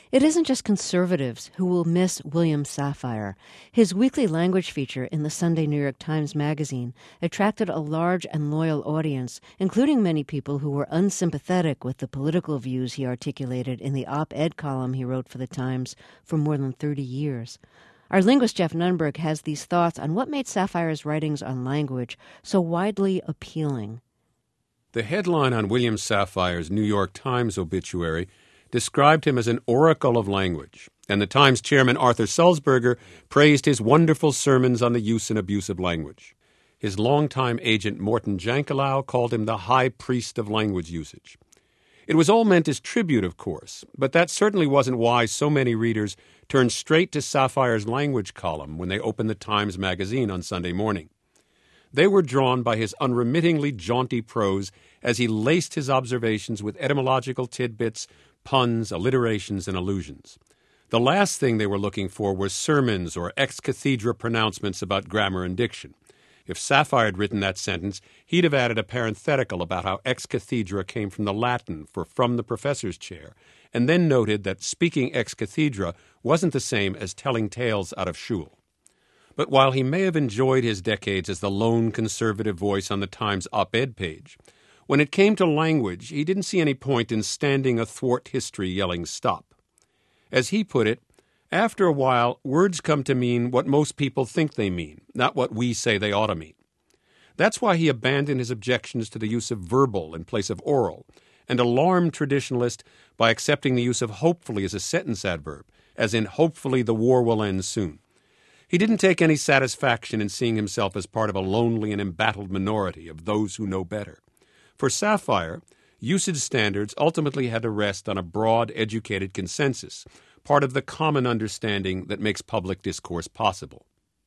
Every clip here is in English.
It isn't just conservatives who will miss William Safire. His weekly language feature in the Sunday New York Times Magazine attracted a large and loyal audience, including many people who were unsympathetic with the political views he articulated in the op-ed column he wrote for the Times for more than 30 years. Our linguist Jeff Nunberg has these thoughts on what made Safire's writings on language so widely appealing. The headline on William Safire's New York Times obituary described him as an oracle of language, and the Times chairman Arthur Sulzberger praised his wonderful sermons on the use and abuse of language. His longtime agent Morton Jankelow called him the high priest of language usage. It was all meant as tribute, of course, but that certainly wasn't why so many readers turned straight to Safire's language column when they opened the Times Magazine on Sunday morning. They were drawn by his unremittingly jaunty prose as he laced his observations with etymological tidbits, puns, alliterations, and allusions. The last thing they were looking for were sermons or ex cathedra pronouncements about grammar and diction. If Safire had written that sentence, he'd have added a parenthetical about how ex cathedra came from the Latin for from the professor's chair, and then noted that speaking ex cathedra wasn't the same as telling tales out of shul. But while he may have enjoyed his decades as the lone conservative voice on the Times op-ed page, when it came to language, he didn't see any point in standing athwart history yelling stop. As he put it, after a while, words come to mean what most people think they mean, not what we say they ought to mean. That's why he abandoned his objections to the use of verbal in place of oral, and alarmed traditionalists by accepting the use of hopefully as a sentence adverb, as in hopefully the war will end soon. He didn't take any satisfaction in seeing himself as part of a lonely and embattled minority of those who know better. For Safire, usage standards ultimately had to rest on a broad, educated consensus, part of the common understanding that makes public discourse possible.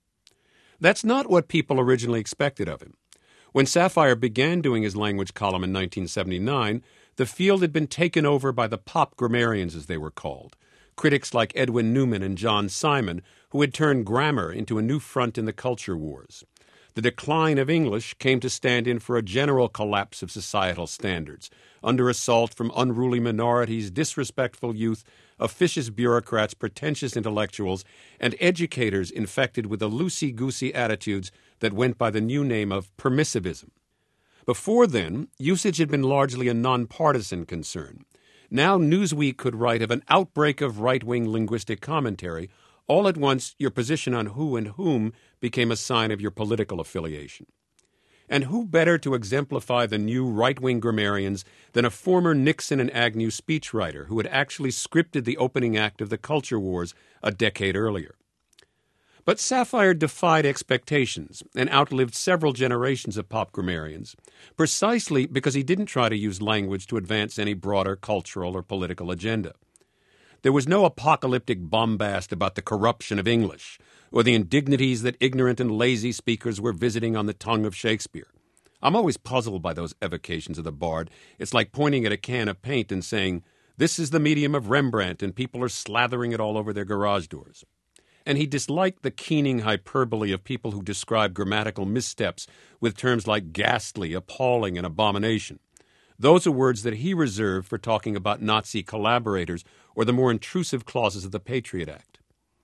That's not what people originally expected of him. When Safire began doing his language column in 1979, the field had been taken over by the pop grammarians, as they were called, critics like Edwin Newman and John Simon, who had turned grammar into a new front in the culture wars. The decline of English came to stand in for a general collapse of societal standards, under assault from unruly minorities, disrespectful youth, officious bureaucrats, pretentious intellectuals, and educators infected with the loosey-goosey attitudes that went by the new name of permissivism. Before then, usage had been largely a nonpartisan concern. Now Newsweek could write of an outbreak of right-wing linguistic commentary. All at once, your position on who and whom became a sign of your political affiliation. And who better to exemplify the new right-wing grammarians than a former Nixon and Agnew speechwriter who had actually scripted the opening act of the culture wars a decade earlier? But Safire defied expectations and outlived several generations of pop grammarians, precisely because he didn't try to use language to advance any broader cultural or political agenda. There was no apocalyptic bombast about the corruption of English or the indignities that ignorant and lazy speakers were visiting on the tongue of Shakespeare. I'm always puzzled by those evocations of the bard. It's like pointing at a can of paint and saying, "This is the medium of Rembrandt," and people are slathering it all over their garage doors. And he disliked the keening hyperbole of people who describe grammatical missteps with terms like ghastly, appalling, and abomination. Those are words that he reserved for talking about Nazi collaborators or the more intrusive clauses of the Patriot Act.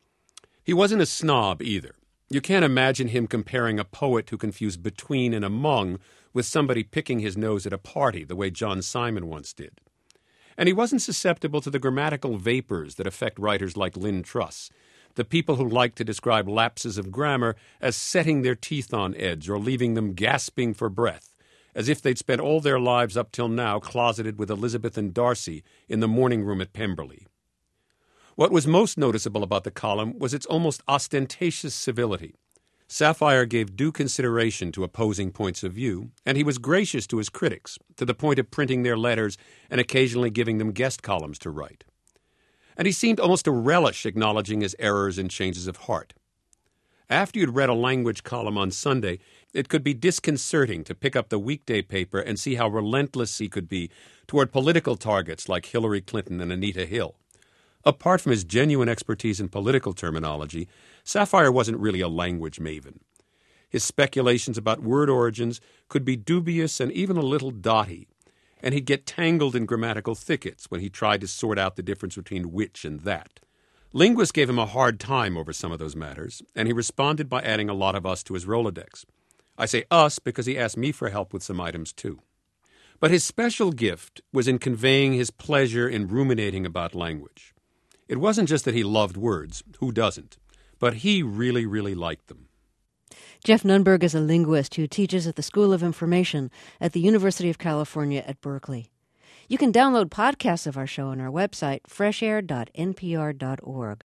He wasn't a snob either. You can't imagine him comparing a poet who confused between and among with somebody picking his nose at a party the way John Simon once did. And he wasn't susceptible to the grammatical vapors that affect writers like Lynn Truss, the people who like to describe lapses of grammar as setting their teeth on edge or leaving them gasping for breath, as if they'd spent all their lives up till now closeted with Elizabeth and Darcy in the morning room at Pemberley. What was most noticeable about the column was its almost ostentatious civility. Safire gave due consideration to opposing points of view, and he was gracious to his critics, to the point of printing their letters and occasionally giving them guest columns to write. And he seemed almost to relish acknowledging his errors and changes of heart. After you'd read a language column on Sunday, it could be disconcerting to pick up the weekday paper and see how relentless he could be toward political targets like Hillary Clinton and Anita Hill. Apart from his genuine expertise in political terminology, Safire wasn't really a language maven. His speculations about word origins could be dubious and even a little dotty, and he'd get tangled in grammatical thickets when he tried to sort out the difference between which and that. Linguists gave him a hard time over some of those matters, and he responded by adding a lot of us to his Rolodex. I say us because he asked me for help with some items too. But his special gift was in conveying his pleasure in ruminating about language. It wasn't just that he loved words, who doesn't, but he really, really liked them. Jeff Nunberg is a linguist who teaches at the School of Information at the University of California at Berkeley. You can download podcasts of our show on our website, freshair.npr.org.